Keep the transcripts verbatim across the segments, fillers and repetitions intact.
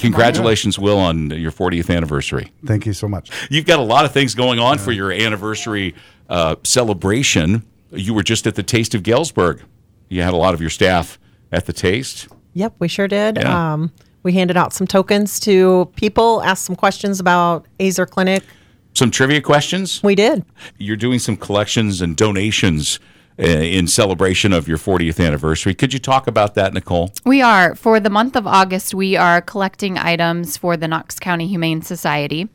congratulations, Will, on your fortieth anniversary. Thank you so much. You've got a lot of things going on for your anniversary uh, celebration. You were just at the Taste of Galesburg. You had a lot of your staff at the Taste. Yep, we sure did. Yeah. Um, we handed out some tokens to people, asked some questions about Azer Clinic. Some trivia questions? We did. You're doing some collections and donations uh, in celebration of your fortieth anniversary. Could you talk about that, Nicole? We are. For the month of August, we are collecting items for the Knox County Humane Society.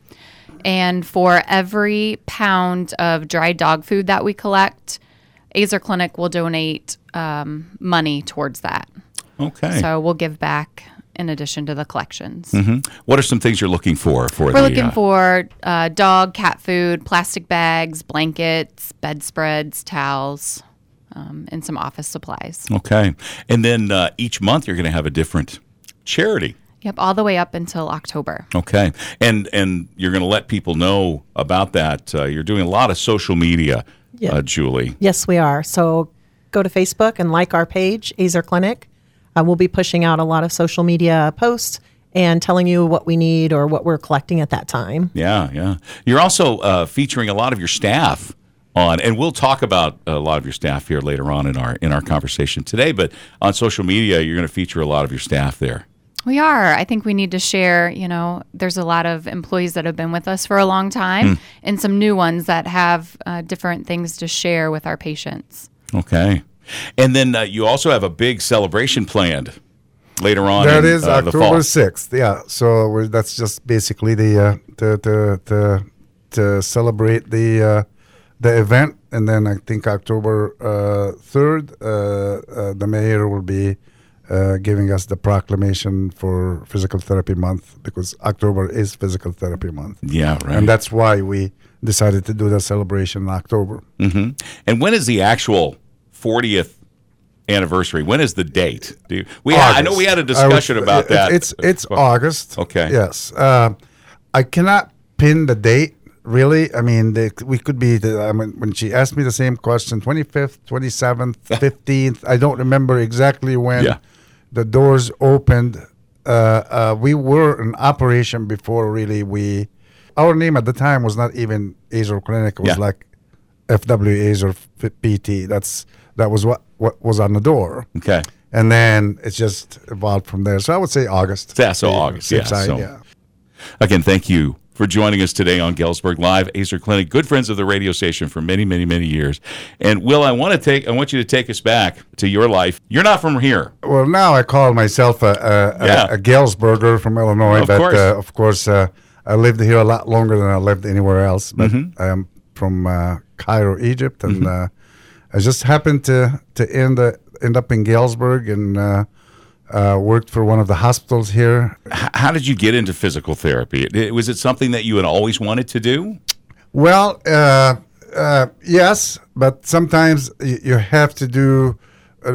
And for every pound of dry dog food that we collect, Azer Clinic will donate um, money towards that. Okay. So we'll give back in addition to the collections. Mm-hmm. What are some things you're looking for? for We're the, looking uh, for uh, dog, cat food, plastic bags, blankets, bedspreads, towels, um, and some office supplies. Okay. And then uh, each month you're going to have a different charity. Yep, all the way up until October. Okay. And and you're going to let people know about that. Uh, you're doing a lot of social media, Yeah. uh, Julie. Yes, we are. So go to Facebook and like our page, Azer Clinic. Uh, we'll be pushing out a lot of social media posts and telling you what we need or what we're collecting at that time. Yeah, yeah. You're also uh, featuring a lot of your staff on, and we'll talk about a lot of your staff here later on in our in our conversation today. But on social media, you're going to feature a lot of your staff there. We are. I think we need to share, you know, there's a lot of employees that have been with us for a long time Mm. and some new ones that have uh, different things to share with our patients. Okay. And then uh, you also have a big celebration planned later on. That in, is uh, the fall. October sixth. Yeah, so we're, that's just basically the uh, to, to to to celebrate the uh, the event, and then I think October uh, third, uh, uh, the mayor will be uh, giving us the proclamation for Physical Therapy Month, because October is Physical Therapy Month. Yeah, right. And that's why we decided to do the celebration in October. Mm-hmm. And when is the actual fortieth anniversary? When is the date? Do you, we ha- I know we had a discussion I would- about it- that. It's it's August. Okay. Yes. Uh, I cannot pin the date really. I mean, they, we could be. The, I mean, when she asked me the same question, twenty-fifth, twenty-seventh, fifteenth. I don't remember exactly when Yeah. the doors opened. Uh, uh, we were in operation before really we. Our name at the time was not even Azer Clinic. It was Yeah. like F W Azer P T. That's that was what what was on the door. Okay. And then it's just evolved from there. So I would say August. Yeah, so August, yeah, Side, so- yeah. Again, thank you for joining us today on Galesburg Live. Azer Clinic, good friends of the radio station for many, many, many years. And Will, I want to take, I want you to take us back to your life. You're not from here. Well, now I call myself a, a, Yeah. a, a Galesburger from Illinois, Of but course. Uh, of course, uh, I lived here a lot longer than I lived anywhere else. But Mm-hmm. I am from uh, Cairo, Egypt, and uh, I just happened to to end uh, end up in Galesburg and uh, uh, worked for one of the hospitals here. H- how did you get into physical therapy? It- Was it something that you had always wanted to do? Well, uh, uh, yes, but sometimes you, you have to do. Uh,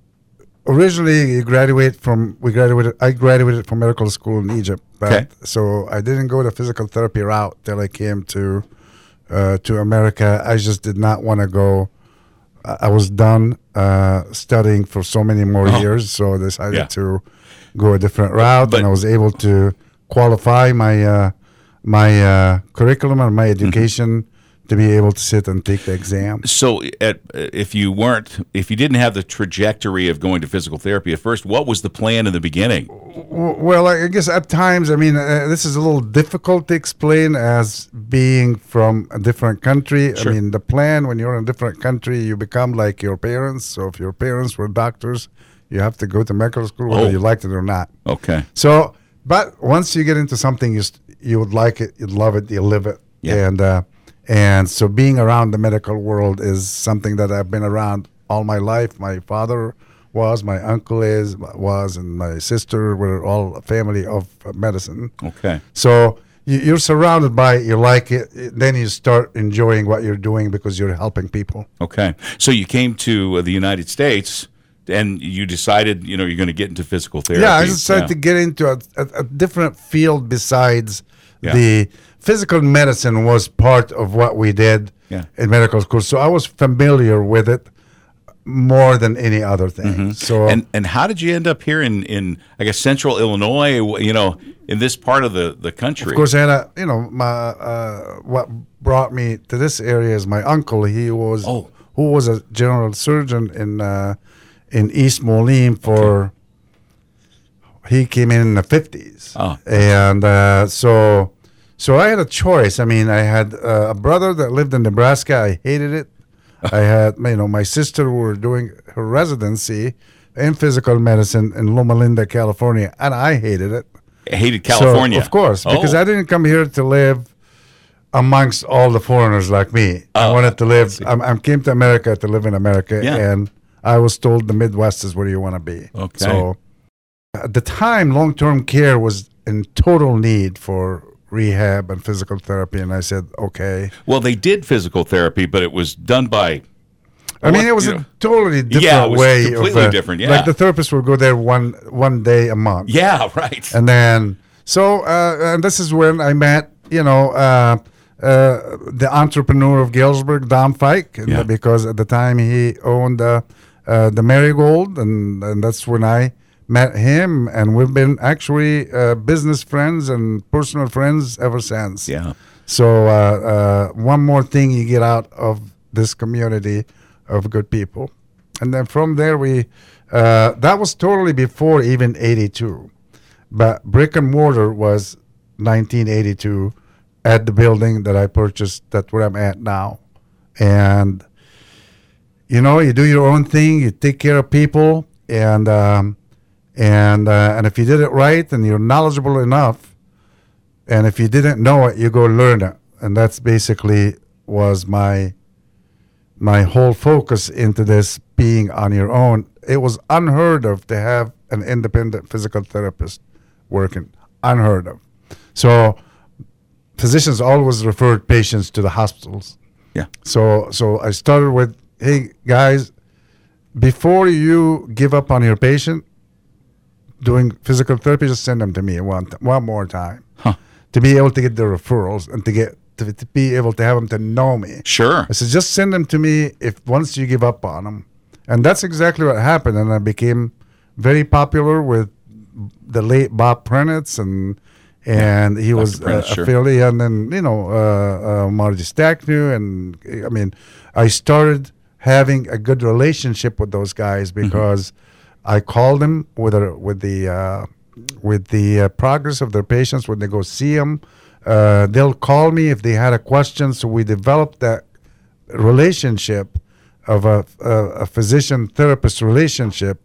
originally, you graduate from we graduated. I graduated from medical school in Egypt, but Okay. so I didn't go the physical therapy route till I came to uh, to America. I just did not want to go. I I was done uh, studying for so many more Oh. years, so I decided Yeah. to go a different route, But- and I was able to qualify my uh, my uh, curriculum and my education to be able to sit and take the exam. So, at, if you weren't, if you didn't have the trajectory of going to physical therapy at first, what was the plan in the beginning? W- Well, I guess at times, I mean, uh, this is a little difficult to explain as being from a different country. Sure. I mean, the plan when you're in a different country, you become like your parents. So if your parents were doctors, you have to go to medical school whether Oh. you liked it or not. Okay. So, but once you get into something, you st- you would like it, you'd love it, you live it, Yeah. and uh, and so being around the medical world is something that I've been around all my life. My father was, my uncle is, was, and my sister were all a family of uh, medicine. Okay. So you, you're surrounded by it, you like it, it- then you start enjoying what you're doing because you're helping people. Okay. So you came to uh, the United States and you decided, you know, you're going to get into physical therapy. Yeah, I decided Yeah. to get into a, a, a different field besides Yeah. the physical medicine was part of what we did Yeah. in medical school. So I was familiar with it. more than any other thing. So And and how did you end up here in, in I guess Central Illinois? You know, in this part of the, the country. of course, I had a, you know, my uh, what brought me to this area is my uncle. He was Oh. who was a general surgeon in uh, in East Moline for. He came in in the fifties, Oh. and uh, so so I had a choice. I mean, I had uh, a brother that lived in Nebraska. I hated it. I had, you know, my sister who were doing her residency in physical medicine in Loma Linda, California, and I hated it. Hated California. So, of course, because Oh. I didn't come here to live amongst all the foreigners like me. I Oh, wanted to live. I, I came to America to live in America, Yeah. and I was told the Midwest is where you want to be. Okay. So at the time, long-term care was in total need for rehab and physical therapy, and I said, okay. Well, they did physical therapy, but it was done by. I mean, What- it was you a know. totally different Yeah, it was way. completely of, uh, different, yeah. Like the therapist would go there one one day a month. Yeah, right. And then, so, uh, and this is when I met, you know, uh, uh, the entrepreneur of Galesburg, Don Fike, and Yeah. because at the time he owned uh, uh, the Marigold, and, and that's when I met him, and we've been actually uh, business friends and personal friends ever since. Yeah. So, uh, uh, one more thing you get out of this community of good people. And then from there, we, uh, that was totally before even eighty-two. But brick and mortar was nineteen eighty-two at the building that I purchased. That's where I'm at now. And, you know, you do your own thing, you take care of people, and, um, and, uh, and if you did it right and you're knowledgeable enough, and if you didn't know it, you go learn it. And that's basically was my my whole focus into this being on your own. It was unheard of to have an independent physical therapist working. Unheard of. So physicians always referred patients to the hospitals. Yeah. So so I started with, hey guys, before you give up on your patient doing physical therapy, just send them to me one one more time. Huh. To be able to get the referrals and to get to, to be able to have them to know me. Sure. I said, just send them to me if once you give up on them. And that's exactly what happened. And I became very popular with the late Bob Prenitz, and and he was uh, Prenitz, sure. affiliated, and then, you know, uh, uh, Marty Stacknew. And I mean, I started having a good relationship with those guys because I called them with, a, with the uh, with the uh, progress of their patients when they go see them. Uh, they'll call me if they had a question. So we developed that relationship of a, a, a physician-therapist relationship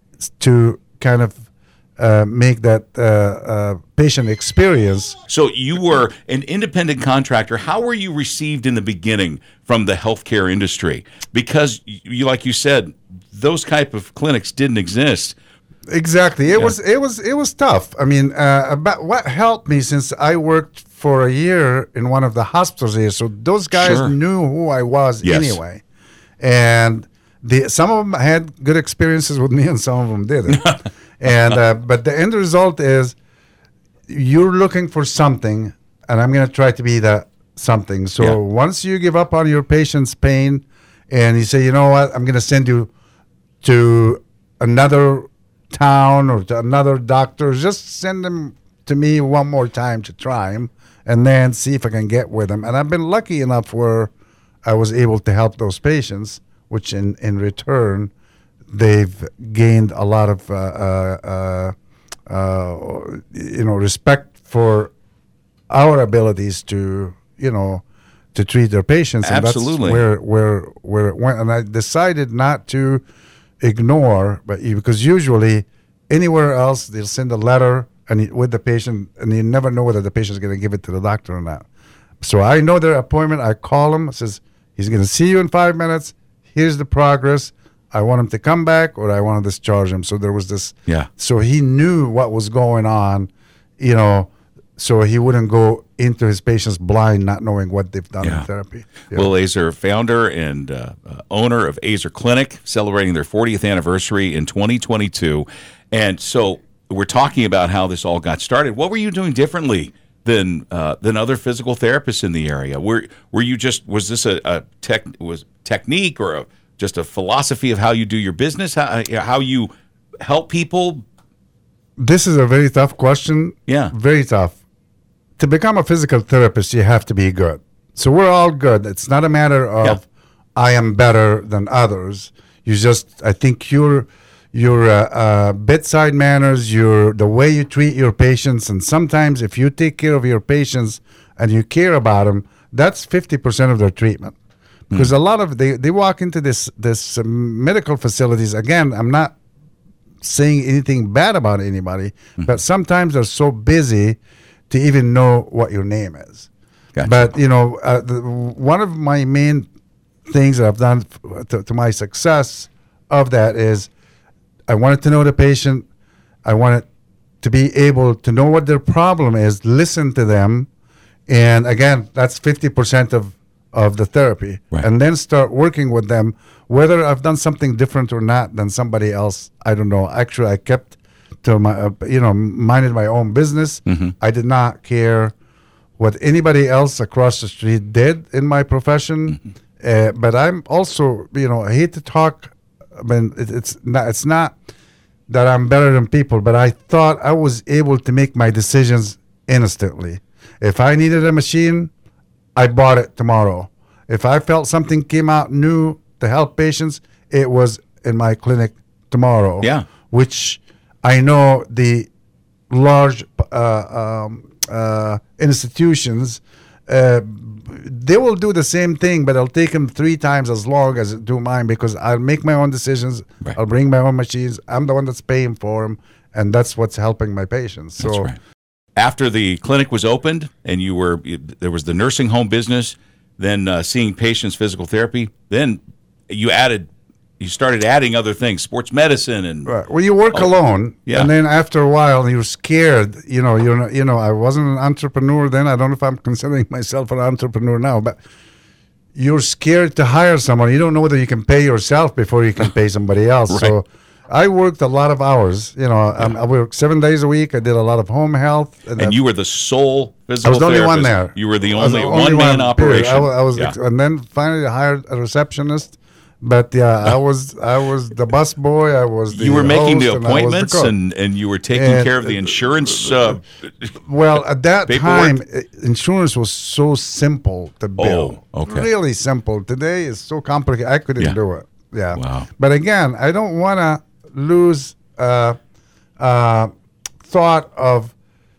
to kind of uh, make that uh, uh, patient experience. So you were an independent contractor. How were you received in the beginning from the healthcare industry? Because you, like you said, those type of clinics didn't exist. Exactly. It was it was it was tough. I mean, uh, about what helped me, since I worked for a year in one of the hospitals here, so those guys Sure. knew who I was Yes. anyway, and the some of them had good experiences with me, and some of them didn't. and uh, but the end result is you're looking for something, and I'm going to try to be that something. So Yeah. once you give up on your patient's pain, and you say, you know what, I'm going to send you to another town or to another doctor, just send them to me one more time to try them, and then see if I can get with them. And I've been lucky enough where I was able to help those patients, which in, in return, they've gained a lot of, uh, uh, uh, uh, you know, respect for our abilities to, you know, to treat their patients. And Absolutely. that's where, where, where it went. And I decided not to ignore, but you, because usually anywhere else they'll send a letter and you, with the patient, and you never know whether the patient's going to give it to the doctor or not. So I know their appointment. I call him. Says he's going to see you in five minutes. Here's the progress. I want him to come back, or I want to discharge him. So there was this. Yeah. So he knew what was going on, you know. So he wouldn't go into his patients blind, not knowing what they've done Yeah. in therapy. Yeah. Will Azer, founder and uh, uh, owner of Azer Clinic, celebrating their fortieth anniversary in twenty twenty-two. And so we're talking about how this all got started. What were you doing differently than uh, than other physical therapists in the area? Were were you just was this a, a tech was technique or a just a philosophy of how you do your business, how, how you help people? This is a very tough question. Yeah. Very tough. To become a physical therapist, you have to be good. So we're all good. It's not a matter of Yeah. I am better than others. You just, I think your your uh, uh, bedside manners, your the way you treat your patients, and sometimes if you take care of your patients and you care about them, that's fifty percent of their treatment. Because a lot of they they walk into this this uh, medical facilities. Again, I'm not saying anything bad about anybody, but sometimes they're so busy to even know what your name is. Gotcha. But you know, uh, the, one of my main things that I've done f- to, to my success of that is I wanted to know the patient. I wanted to be able to know what their problem is, listen to them, and again, that's fifty percent of of the therapy, Right. and then start working with them. Whether I've done something different or not than somebody else, I don't know. Actually, I kept to my, uh, you know, minded my own business. Mm-hmm. I did not care what anybody else across the street did in my profession. Mm-hmm. Uh, but I'm also, you know, I hate to talk. I mean, it, it's not. It's not that I'm better than people, but I thought I was able to make my decisions instantly. If I needed a machine, I bought it tomorrow. If I felt something came out new to help patients, it was in my clinic tomorrow. Yeah. Which I know the large uh, um, uh, institutions, uh, they will do the same thing, but it'll take them three times as long as it do mine because I'll make my own decisions. Right. I'll bring my own machines. I'm the one that's paying for them, and that's what's helping my patients. So. That's right. After the clinic was opened and you were there was the nursing home business, then uh, seeing patients, physical therapy, then you added, you started adding other things, sports medicine and Right. Well, you work Oh, alone, yeah. and then after a while, you're scared. You know, you're not, you know. I wasn't an entrepreneur then. I don't know if I'm considering myself an entrepreneur now, but you're scared to hire someone. You don't know whether you can pay yourself before you can pay somebody else. Right. So, I worked a lot of hours. You know, um, I worked seven days a week. I did a lot of home health, and I- you were the sole I physical was the only therapist. one there. You were the I was only, the one man period. operation. I was, I was Yeah. and then finally I hired a receptionist. But yeah, I was I was the bus boy. I was the You were making the host, and I was appointments cook. and, and you were taking And- care of the insurance. Uh, Well, at that Paperwork? time, i- insurance was so simple to bill. Oh, okay. Really simple. Today is so complicated. I couldn't Yeah. do it. Yeah. Wow. But again, I don't want to lose uh, uh, thought of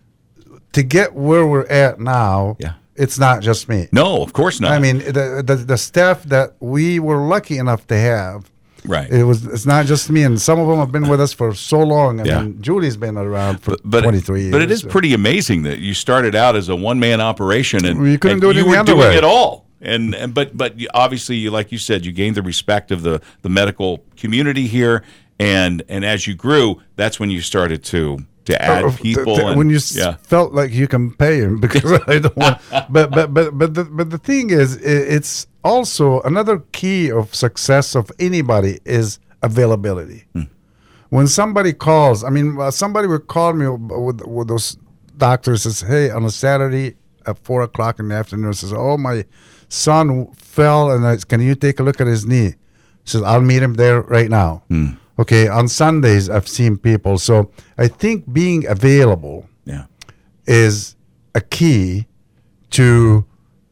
to get where we're at now. Yeah. It's not just me. no, of course not. I mean, the, the the staff that we were lucky enough to have. right. It was. It's not just me, and some of them have been with us for so long. I Yeah. mean, Julie's been around for but twenty-three years. But it is so. pretty amazing that you started out as a one man operation and Well, you couldn't and do it you any were other doing way. it all. And, and but but you- obviously, you like you said, you gained the respect of the, the medical community here, and and as you grew, that's when you started to to add Uh, people. th- th- and, when you s- yeah, felt like you can pay him because I don't want. But but but but the, but the thing is, i- it's also another key of success of anybody is availability. Hmm. When somebody calls, I mean, uh, somebody would call me with, with those doctors says, "Hey, on a Saturday at four o'clock in the afternoon," says, "Oh, my son fell, and I, can you take a look at his knee?" Says, "I'll meet him there right now." Okay, on Sundays I've seen people. So I think being available yeah, is a key to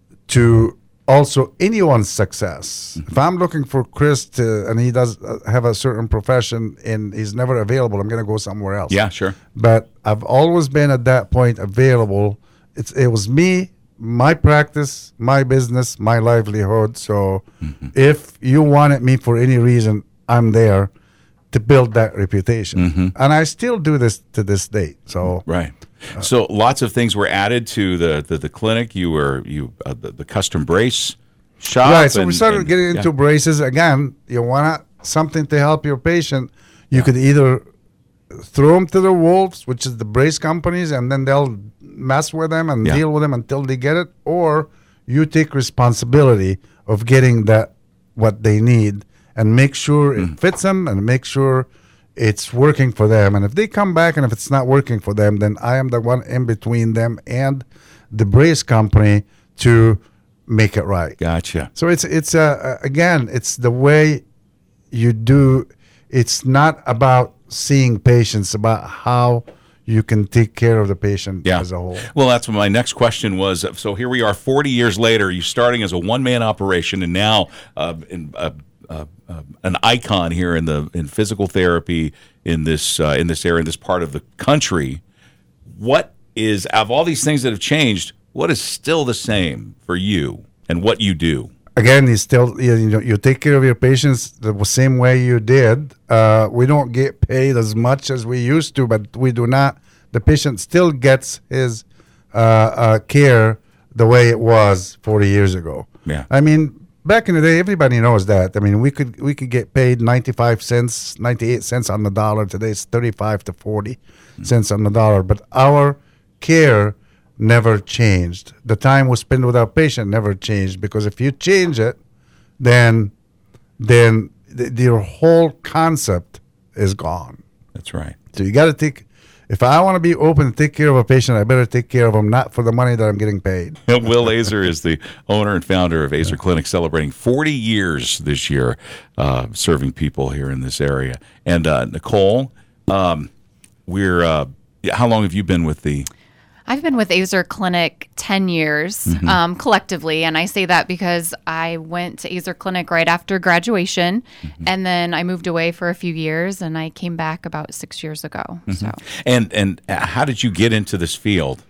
to also anyone's success. If I'm looking for Chris to, and he does uh, have a certain profession and he's never available, I'm going to go somewhere else. yeah, sure. But I've always been at that point available. It's it was me, my practice, my business, my livelihood. So if you wanted me for any reason, I'm there to build that reputation. And I still do this to this day. So Right. So lots of things were added to the the, the clinic. You were you uh, the, the custom brace shop. right, so we and- started and- getting into yeah. braces again. You want something to help your patient, you could either throw them to the wolves, which is the brace companies, and then they'll mess with them and Yeah. deal with them until they get it, or you take responsibility of getting that what they need and make sure Mm. it fits them and make sure it's working for them. And if they come back and if it's not working for them, then I am the one in between them and the brace company to make it right. Gotcha. So it's it's uh, again it's the way you do. It's not about seeing patients, about how you can take care of the patient Yeah. as a whole. Well, that's what my next question was. So here we are, forty years later. You're starting as a one-man operation, and now uh, in, uh, uh, uh, an icon here in the in physical therapy in this uh, in this area, in this part of the country. What is, of all these things that have changed, what is still the same for you and what you do? Again, you still you, you know you take care of your patients the same way you did. Uh, we don't get paid as much as we used to, but we do not. The patient still gets his uh, uh, care the way it was forty years ago. Yeah. I mean, back in the day, everybody knows that. I mean, we could we could get paid ninety-five cents, ninety-eight cents on the dollar. Today it's thirty-five to forty mm-hmm. cents on the dollar. But our care never changed. The time we spend with our patient never changed, because if you change it, then then th- your whole concept is gone. That's right. So you got to take. If I want to be open to take care of a patient, I better take care of them, not for the money that I'm getting paid. Will Azer is the owner and founder of Azer Clinic, celebrating forty years this year, uh, serving people here in this area. And uh, Nicole, um, we're uh, how long have you been with the? I've been with Azer Clinic ten years mm-hmm. um, collectively, and I say that because I went to Azer Clinic right after graduation, mm-hmm. and then I moved away for a few years, and I came back about six years ago. Mm-hmm. So, and and how did you get into this field?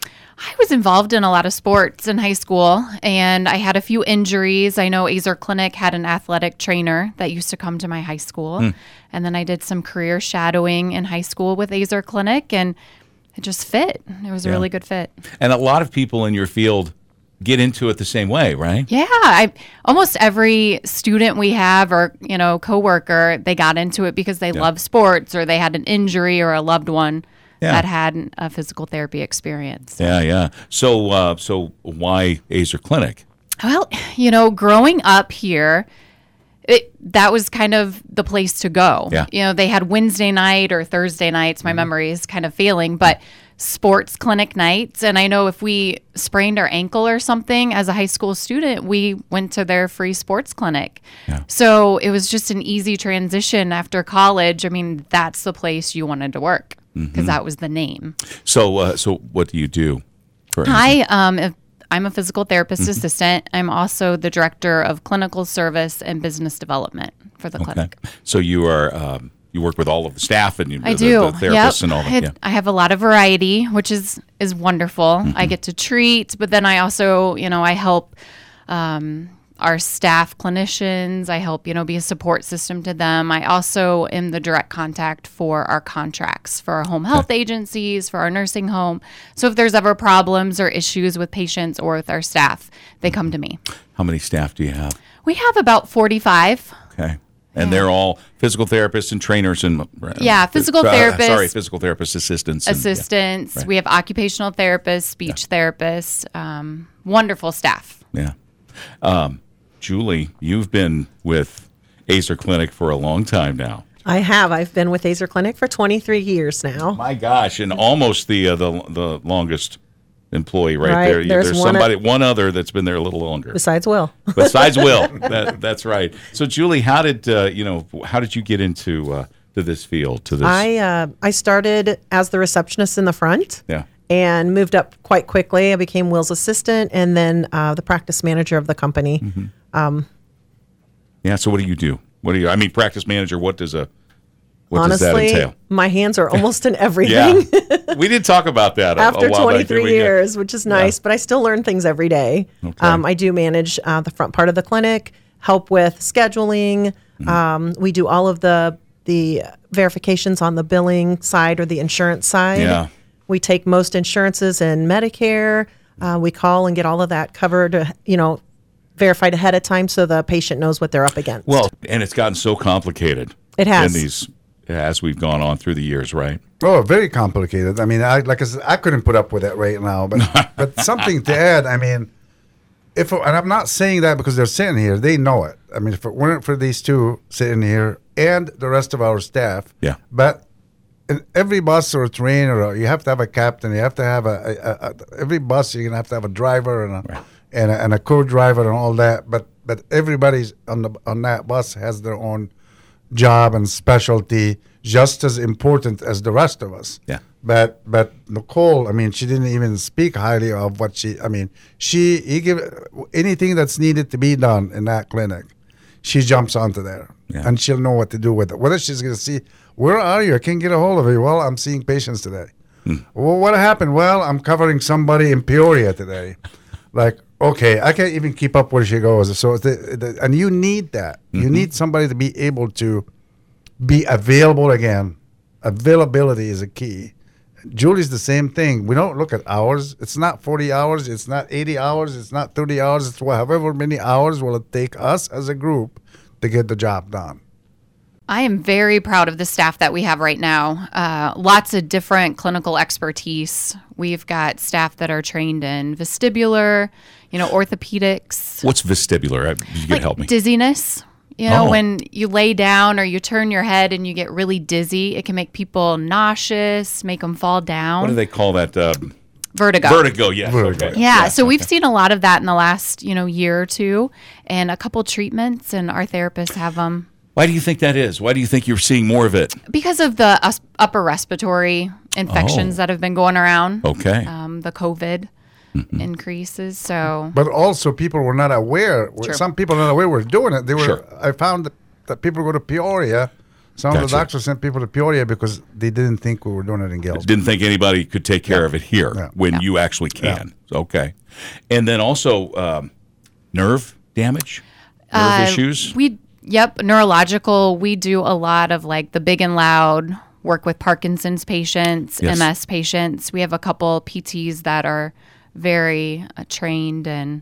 I was involved in a lot of sports in high school, and I had a few injuries. I know Azer Clinic had an athletic trainer that used to come to my high school, mm. and then I did some career shadowing in high school with Azer Clinic, and it just fit. It was a yeah. really good fit. And a lot of people in your field get into it the same way, right? Yeah. I almost every student we have or, you know, coworker, they got into it because they yeah. love sports, or they had an injury or a loved one yeah. that had a physical therapy experience. Yeah, yeah. So uh, so why Azer Clinic? Well, you know, growing up here, It, that was kind of the place to go. Yeah. You know, they had Wednesday night or Thursday nights. My mm-hmm. memory is kind of failing, but sports clinic nights. And I know if we sprained our ankle or something as a high school student, we went to their free sports clinic. Yeah. So it was just an easy transition after college. I mean, that's the place you wanted to work because mm-hmm. that was the name. So, uh, so what do you do? For I um. If, I'm a physical therapist mm-hmm. assistant. I'm also the director of clinical service and business development for the okay. clinic. So you are um, you work with all of the staff and you, I the, do. the therapists yep. and all that. I, had, yeah. I have a lot of variety, which is is wonderful. Mm-hmm. I get to treat, but then I also, you know, I help um, our staff clinicians. I help, you know, be a support system to them. I also am the direct contact for our contracts for our home health okay. agencies, for our nursing home. So if there's ever problems or issues with patients or with our staff, they come to me. How many staff do you have? We have about forty-five. Okay. And yeah. they're all physical therapists and trainers and uh, yeah, physical uh, therapists. Sorry, physical therapist assistants. And, assistants. yeah. right. We have occupational therapists, speech yeah. therapists. Um, wonderful staff. Yeah. Um, Julie, you've been with Azer Clinic for a long time now. I have. I've been with Azer Clinic for twenty-three years now. My gosh, and almost the uh, the the longest employee right, right. there. You, there's there's one somebody, at, one other that's been there a little longer. Besides Will. Besides Will, that, that's right. So, Julie, how did uh, you know? How did you get into uh, to this field? To this, I uh, I started as the receptionist in the front. Yeah. And moved up quite quickly. I became Will's assistant, and then uh, the practice manager of the company. Mm-hmm. Um, yeah. So, what do you do? What do you? I mean, practice manager. What does a what honestly, does that entail? My hands are almost in everything. Yeah. We did talk about that a, after a while twenty-three back, years, which is nice. Yeah. But I still learn things every day. Okay. Um, I do manage uh, the front part of the clinic, help with scheduling. Mm-hmm. Um, we do all of the the verifications on the billing side or the insurance side. Yeah. We take most insurances and Medicare. Uh, we call and get all of that covered, you know, verified ahead of time so the patient knows what they're up against. Well, and it's gotten so complicated. It has. In these, as we've gone on through the years, right? Oh, very complicated. I mean, I like I said, I couldn't put up with that right now. But but something to add. I mean, if it, and I'm not saying that because they're sitting here, they know it. I mean, if it weren't for these two sitting here and the rest of our staff, yeah. But in every bus or a train, or you have to have a captain. You have to have a, a, a every bus. You're gonna have to have a driver and a right. and a, and a co-driver and all that. But but everybody's on the on that bus has their own job and specialty just as important as the rest of us. Yeah. But but Nicole, I mean, she didn't even speak highly of what she. I mean, she he give anything that's needed to be done in that clinic, she jumps onto there, Yeah. and she'll know what to do with it. Whether she's going to see, where are you? I can't get a hold of you. Well, I'm seeing patients today. Hmm. Well, what happened? Well, I'm covering somebody in Peoria today. Like, okay, I can't even keep up where she goes. So, the, the, and you need that. Mm-hmm. You need somebody to be able to be available again. Availability is a key. Julie's the same thing. We don't look at hours. It's not forty hours. It's not eighty hours. It's not thirty hours. It's however many hours will it take us as a group to get the job done. I am very proud of the staff that we have right now. Uh, lots of different clinical expertise. We've got staff that are trained in vestibular, you know, orthopedics, What's vestibular? I- You can like help me. dizziness. You know, Oh. when you lay down or you turn your head and you get really dizzy, it can make people nauseous, make them fall down. What do they call that? Uh, Vertigo. vertigo. Yes. Vertigo. Okay. Yeah, so we've seen a lot of that in the last, you know, year or two, and a couple treatments, and our therapists have them Why do you think that is? Why do you think you're seeing more of it? because of the us- upper respiratory infections Oh. that have been going around. Okay. Um, the COVID increases. So But also, people were not aware. True. Some people were not aware we're doing it. They were. Sure. I found that, that people go to Peoria. Some of Gotcha. the doctors sent people to Peoria because they didn't think we were doing it in Galesburg. Didn't think anybody could take care of it here Yeah. when Yeah. you actually can. Okay. And then also um, nerve damage, nerve Uh, issues. we, yep, neurological. We do a lot of like the big and loud work with Parkinson's patients, Yes. M S patients. We have a couple P Ts that are very uh, trained and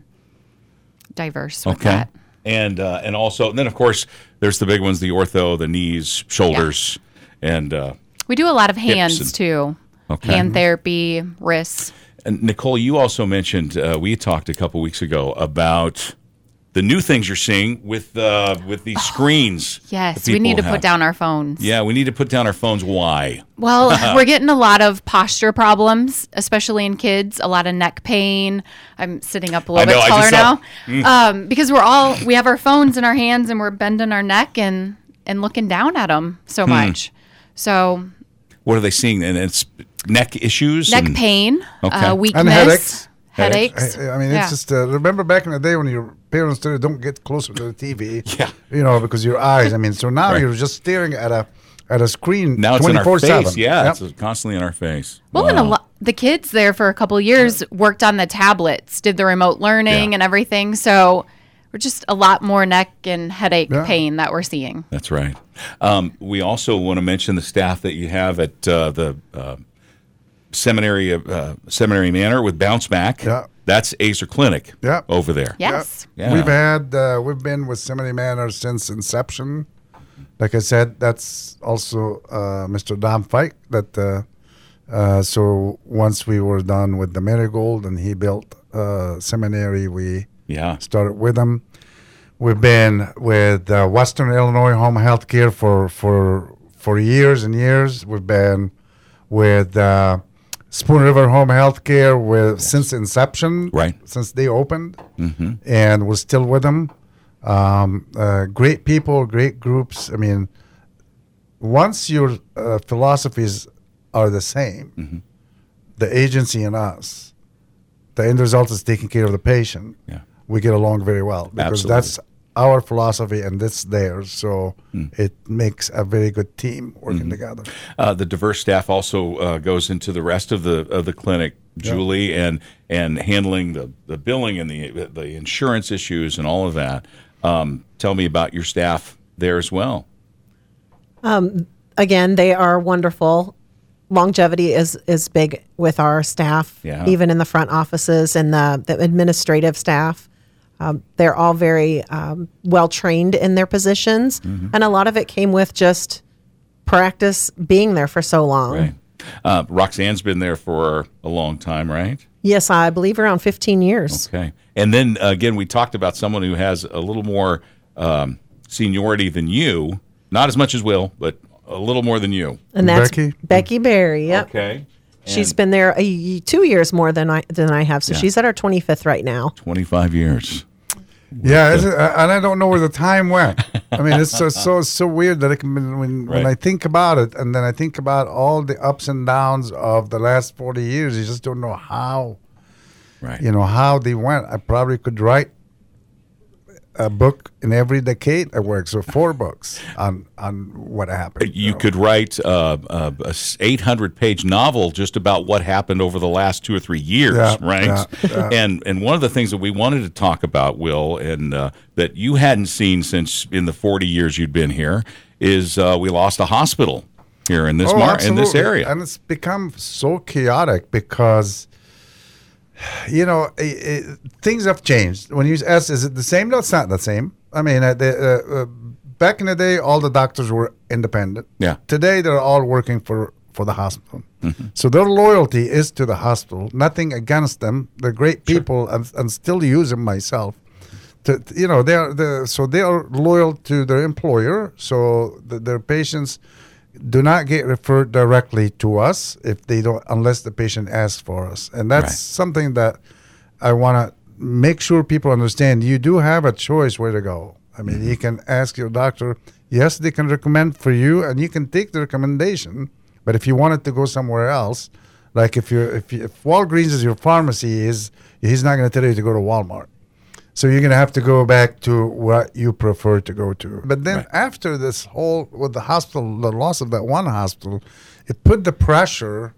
diverse with Okay. that. And uh, and also, and then of course, there's the big ones: the ortho, the knees, shoulders, and uh, We do a lot of hands and- too. Okay. Hand therapy, wrists. And Nicole, you also mentioned uh, we talked a couple weeks ago about the new things you're seeing with uh, with these screens. Yes, that we need people to have. put down our phones. Yeah, we need to put down our phones. Why? Well, we're getting a lot of posture problems, especially in kids. A lot of neck pain. I'm sitting up a little I know, bit I taller just saw- now, um, because we're all we have our phones in our hands and we're bending our neck and and looking down at them so Hmm. much. So What are they seeing? And it's neck issues. neck and- pain, Okay. uh, weakness, And headaches. headaches. I, I mean, Yeah. it's just uh, remember back in the day when your parents said, "Don't get closer to the T V." Yeah. You know, because your eyes. I mean, so now Right. you're just staring at a at a screen. Now it's in our twenty-four seven. face. Yeah, Yep. it's constantly in our face. Well, and a Wow. lot the kids there for a couple of years worked on the tablets, did the remote learning Yeah. and everything. So we're just a lot more neck and headache Yeah. pain that we're seeing. That's right. Um, we also want to mention the staff that you have at uh, the uh, seminary uh, Seminary Manor with Bounce Back. Yeah. That's Acer Clinic. Yeah. Over there. Yes. Yeah. We've had uh, we've been with Seminary Manor since inception. Like I said, that's also uh, Mister Dom Fike. That uh, uh, so once we were done with the Marigold and he built uh, seminary, we Yeah. started with him. We've been with uh, Western Illinois Home Health Care for for for years and years. We've been with uh, Spoon River Home Health Care with since inception, Right. Since they opened, and we're still with them. Um, uh, great people, great groups. I mean, once your uh, philosophies are the same, the agency and us, the end result is taking care of the patient. Yeah. We get along very well because Absolutely. that's our philosophy and that's theirs. So Hmm. it makes a very good team working together. Uh, the diverse staff also uh, goes into the rest of the of the clinic, Julie, and and handling the, the billing and the the insurance issues and all of that. Um, tell me about your staff there as well. Again, they are wonderful. Longevity is is big with our staff, Yeah. even in the front offices and the, the administrative staff. Um, they're all very um, well trained in their positions, Mm-hmm. and a lot of it came with just practice being there for so long. Right. Uh, Roxanne's been there for a long time, right? Yes, I believe around fifteen years. Okay. And then uh, again, we talked about someone who has a little more um, seniority than you, not as much as Will, but a little more than you. And that's Becky? Becky Berry. Yep. Okay. She's And been there a, two years more than I than I have, so Yeah. she's at her twenty-fifth right now. twenty-five years. Yeah, it's, uh, and I don't know where the time went. I mean, it's so so, so weird that it can, when when Right. I think about it, and then I think about all the ups and downs of the last forty years, you just don't know how, Right. you know, how they went. I probably could write a book in every decade I work, so four books on on what happened. You know. could write uh, uh, a eight hundred page novel just about what happened over the last two or three years, Yeah, right? yeah, yeah. And and one of the things that we wanted to talk about, Will, and uh, that you hadn't seen since in the forty years you'd been here, is uh, we lost a hospital here in this Oh, mar- in this absolutely. area. And it's become so chaotic because, you know, i i things have changed. When you ask, is it the same? No, it's not the same. I mean, uh, the, uh, uh, back in the day, all the doctors were independent. Yeah. Today, they're all working for, for the hospital. So their loyalty is to the hospital. Nothing against them. They're great people, and, and still use them myself. To, you know, they are the so they are loyal to their employer. So the, their patients do not get referred directly to us if they don't, unless the patient asks for us. And that's Right. something that I want to make sure people understand. You do have a choice where to go. I mean, you can ask your doctor. Yes, they can recommend for you, and you can take the recommendation. But if you wanted to go somewhere else, like if you're if, you, if Walgreens is your pharmacy, is he's not going to tell you to go to Walmart. So you're going to have to go back to what you prefer to go to. But then Right. after this whole, with the hospital, the loss of that one hospital, it put the pressure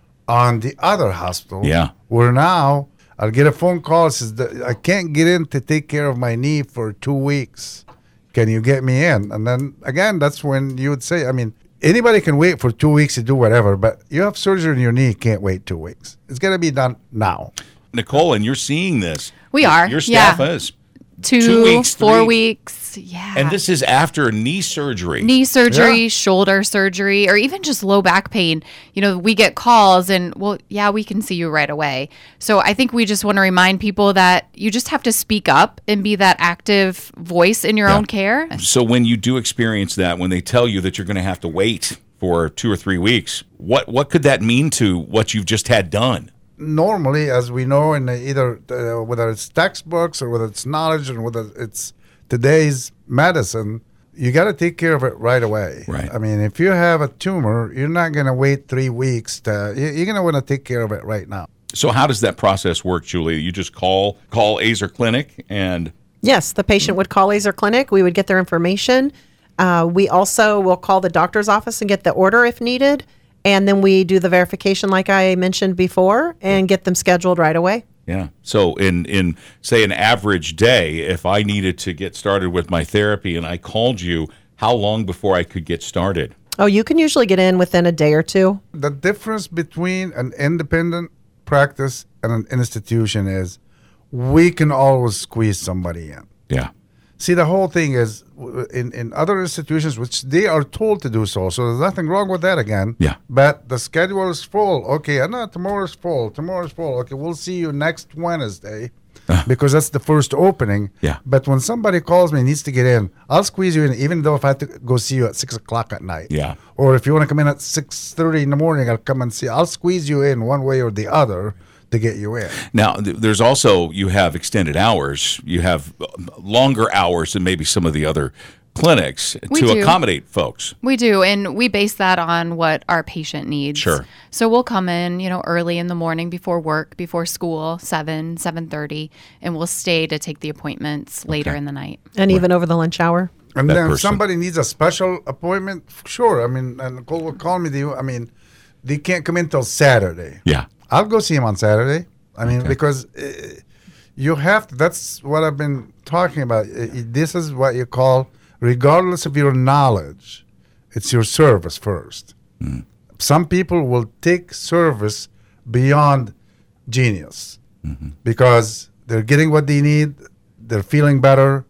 on the other hospital. Yeah. Where now I'll get a phone call that says, that I can't get in to take care of my knee for two weeks. Can you get me in? And then again, that's when you would say, I mean, anybody can wait for two weeks to do whatever, but you have surgery in your knee, you can't wait two weeks. It's got to be done now. Nicole, and you're seeing this. We are, Your staff yeah. is. Two, Two weeks, four three- weeks. Yeah. And this is after knee surgery. knee surgery, Yeah. shoulder surgery, or even just low back pain. You know, we get calls and, well, yeah, we can see you right away. So I think we just want to remind people that you just have to speak up and be that active voice in your Yeah. own care. So when you do experience that, when they tell you that you're going to have to wait for two or three weeks, what what could that mean to what you've just had done? Normally, as we know, in the either uh, whether it's textbooks or whether it's knowledge or whether it's today's medicine, you got to take care of it right away. Right. I mean, if you have a tumor, you're not going to wait three weeks. To, you- you're going to want to take care of it right now. So how does that process work, Julie? You just call call Azer Clinic and Yes, the patient would call Laser Clinic. We would get their information. Uh, we also will call the doctor's office and get the order if needed. And then we do the verification, like I mentioned before, and get them scheduled right away. yeah. So in in say an average day, if I needed to get started with my therapy and I called you, how long before I could get started? Oh, you can usually get in within a day or two. The difference between an independent practice and an institution is we can always squeeze somebody in. Yeah. See, the whole thing is w- in, in other institutions, which they are told to do so. So there's nothing wrong with that again. Yeah. But the schedule is full. Okay, no, tomorrow's full. Tomorrow's full. Okay, we'll see you next Wednesday because that's the first opening. Yeah. But when somebody calls me and needs to get in, I'll squeeze you in, even though if I have to go see you at six o'clock at night. Yeah. Or if you want to come in at six thirty in the morning, I'll come and see. I'll squeeze you in one way or the other to get you in. Now, th- there's also, you have extended hours. You have uh, longer hours than maybe some of the other clinics We to do. accommodate folks. We do, and we base that on what our patient needs. Sure. So we'll come in, you know, early in the morning before work, before school, seven, seven thirty, and we'll stay to take the appointments later Okay. in the night. And even over the lunch hour. And That then if person. somebody needs a special appointment, sure. I mean, and Nicole will call me. They, I mean, they can't come in till Saturday. Yeah. I'll go see him on Saturday. I mean, Okay. because uh, you have to, that's what I've been talking about. Uh, This is what you call, regardless of your knowledge, it's your service first. Mm. Some people will take service beyond genius Mm-hmm. because they're getting what they need, they're feeling better,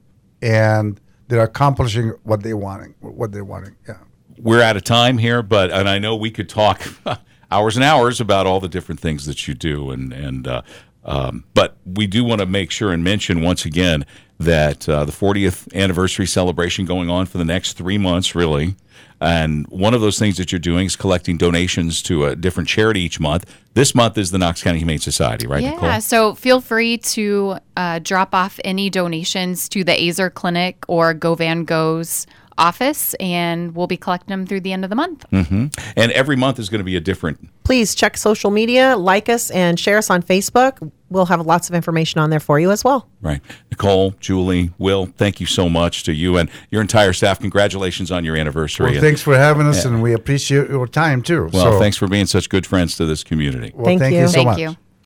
and they're accomplishing what they wanting, what they're wanting. Yeah. We're out of time here, but and I know we could talk hours and hours about all the different things that you do, and and uh, um, but we do want to make sure and mention once again that uh, the fortieth anniversary celebration going on for the next three months, really. And one of those things that you're doing is collecting donations to a different charity each month. This month is the Knox County Humane Society, right, Yeah, Nicole? so feel free to uh, drop off any donations to the Azer Clinic or Go Van Go's office, and we'll be collecting them through the end of the month. Mm-hmm. And every month is going to be a different. Please check social media, like us, and share us on Facebook. We'll have lots of information on there for you as well. Right. Nicole, Julie, Will, thank you so much to you and your entire staff. Congratulations on your anniversary. Well, thanks for having us, and we appreciate your time too. Well, so, thanks for being such good friends to this community. Well, Thank thank you. you so Thank much. you.